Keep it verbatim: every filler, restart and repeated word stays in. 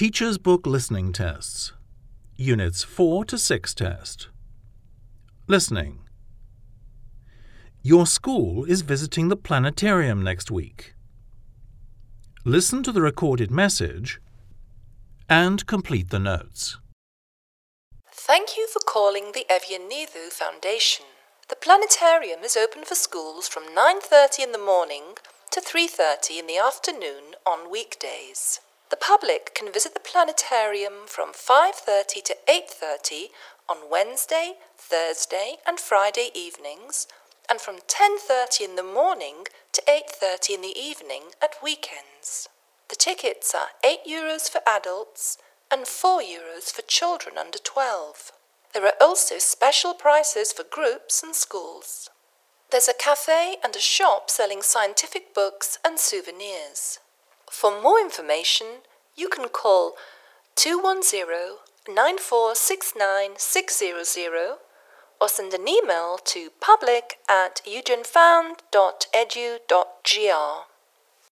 Teacher's Book Listening Tests. Units four to six test. Listening. Your school is visiting the planetarium next week. Listen to the recorded message and complete the notes. Thank you for calling the Evian Neithu Foundation. The planetarium is open for schools from nine thirty in the morning to three thirty in the afternoon on weekdays. The public can visit the planetarium from five thirty to eight thirty on Wednesday, Thursday and Friday evenings, and from ten thirty in the morning to eight thirty in the evening at weekends. The tickets are eight euros for adults and four euros for children under twelve. There are also special prices for groups and schools. There's a cafe and a shop selling scientific books and souvenirs. For more information, you can call two one zero, nine four six nine, six zero zero or send an email to public at eugenfound dot edu dot gr.